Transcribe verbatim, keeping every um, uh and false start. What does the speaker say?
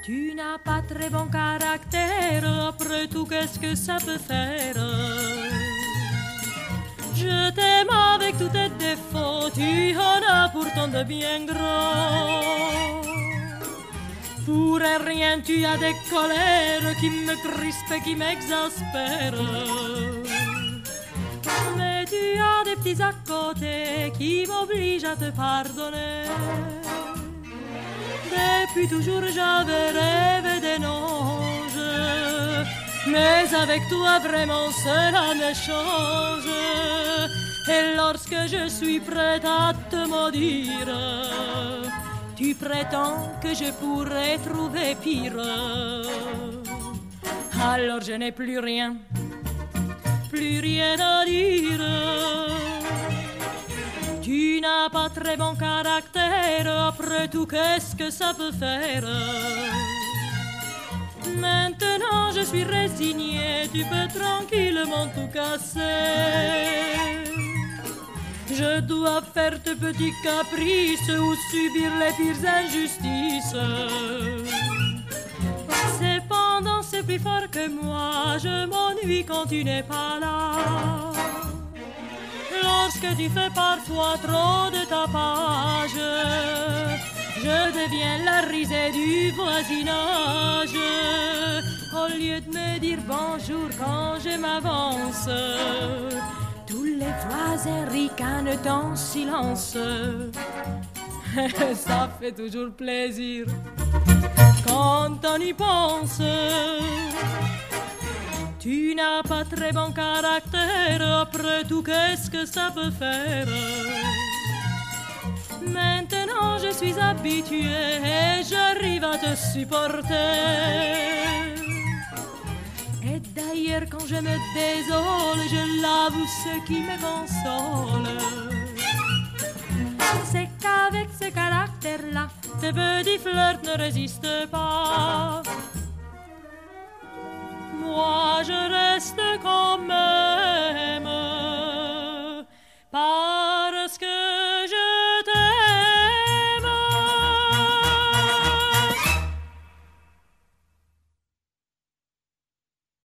Tu n'as pas très bon caractère, après tout qu'est-ce que ça peut faire? Je t'aime avec tous tes défauts, tu en as pourtant de bien gros. Pour un rien tu as des colères qui me crispent et qui m'exaspèrent. Mais tu as des petits à côté qui m'obligent à te pardonner. Depuis toujours j'avais rêvé d'un ange, mais avec toi vraiment cela me change. Et lorsque je suis prête à te maudire, tu prétends que je pourrais trouver pire. Alors je n'ai plus rien, plus rien à dire. Tu n'as pas très bon caractère, après tout qu'est-ce que ça peut faire? Maintenant je suis résignée, tu peux tranquillement tout casser. Je dois faire tes petits caprices ou subir les pires injustices. Cependant c'est plus fort que moi, je m'ennuie quand tu n'es pas là. Lorsque tu fais parfois trop de tapage, je deviens la risée du voisinage. Au lieu de me dire bonjour quand je m'avance, tous les voisins ricanent en silence. Ça fait toujours plaisir quand on y pense. Tu n'as pas très bon caractère, après tout qu'est-ce que ça peut faire? Maintenant je suis habituée et j'arrive à te supporter. Et d'ailleurs quand je me désole, je l'avoue, ce qui me console, c'est qu'avec ce caractère-là, tes petits flirts ne résistent pas. Moi je reste comme